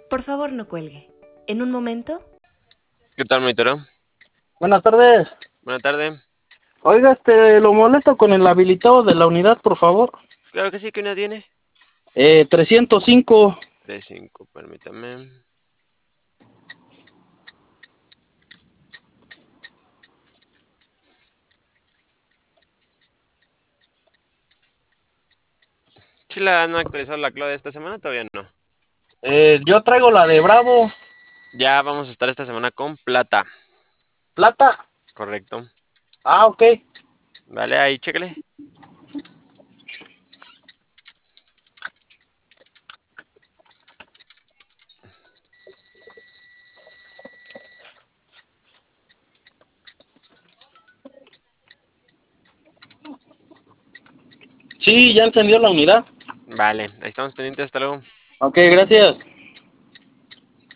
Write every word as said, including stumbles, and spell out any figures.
Por favor, no cuelgue. En un momento... ¿Qué tal, monitoreo? Buenas tardes. Buenas tardes. Oiga, este, lo molesto con el habilitado de la unidad, por favor. Claro que sí, ¿qué unidad tiene? Eh, trescientos cinco. tres cinco, permítame. ¿Sí la han actualizado la clave de esta semana? Todavía no. Eh, yo traigo la de Bravo. Ya vamos a estar esta semana con plata. ¿Plata? Correcto. Ah, ok. Vale, ahí, chécale. Sí, ya encendió la unidad. Vale, ahí estamos pendientes, hasta luego. Ok, gracias.